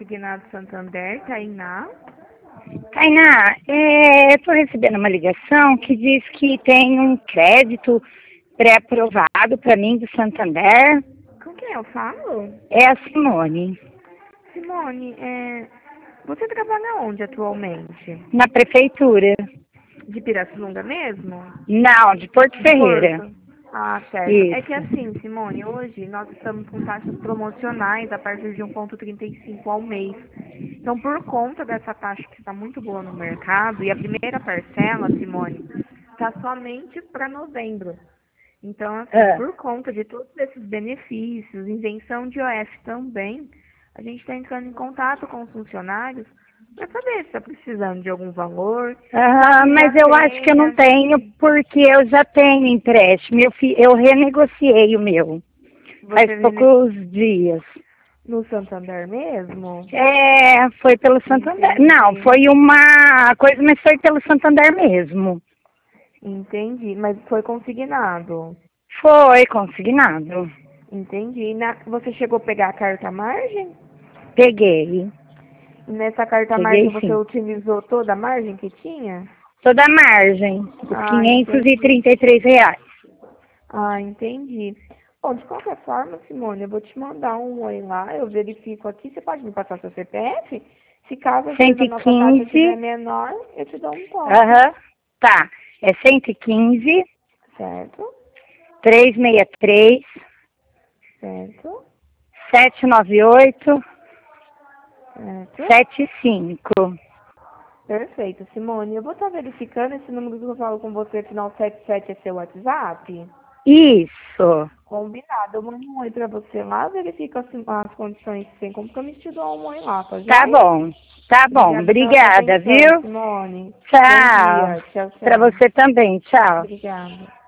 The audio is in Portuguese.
Consignado Santander, Tainá. Tainá, eu estou recebendo uma ligação que diz que tem um crédito pré-aprovado para mim do Santander. Com quem eu falo? É a Simone, Simone, você trabalha onde atualmente? na prefeitura. De Pirassununga mesmo? Não, de Porto De Ferreira. Porto? Ah, certo. É que Isso. assim, Simone, hoje nós estamos com taxas promocionais a partir de 1,35 ao mês. Então, por conta dessa taxa que está muito boa no mercado, e a primeira parcela, Simone, está somente para novembro. Então, assim, Ah, por conta de todos esses benefícios, isenção de OF também, a gente está entrando em contato com os funcionários para saber se está precisando de algum valor, caso já mas eu acho que eu não tenha. tenho porque eu já tenho empréstimo. Eu renegociei o meu faz Você poucos dias. no Santander mesmo? Foi pelo Santander. Não, Entendi. foi uma coisa, mas foi pelo Santander mesmo. Entendi. Mas foi consignado. Foi consignado. Entendi. Você chegou a pegar a carta margem? Peguei. E nessa carta margem Peguei você sim. utilizou toda a margem que tinha? Toda a margem, os Ah, entendi. R$ 533. Ah, entendi. Bom, de qualquer forma, Simone, eu vou te mandar um oi lá, eu verifico aqui. Você pode me passar seu CPF? Se caso, às vezes, a nossa taxa estiver 115. menor, eu te dou um toque. Aham. Tá. É 115, Certo? 363, Certo? 798, Certo? 75. Perfeito, Simone. Eu vou estar verificando esse número que eu falo com você, final 77 é seu WhatsApp? Isso. Combinado. Eu mando um oi pra você lá, verifico as condições sem compromisso e te dou um oi lá, tá Tá joia? bom. Tá bom. Obrigada pela sua Obrigada, atenção, viu? Simone. Bom Tchau. dia. Tchau, Pra tchau. você também. Tchau. Obrigada.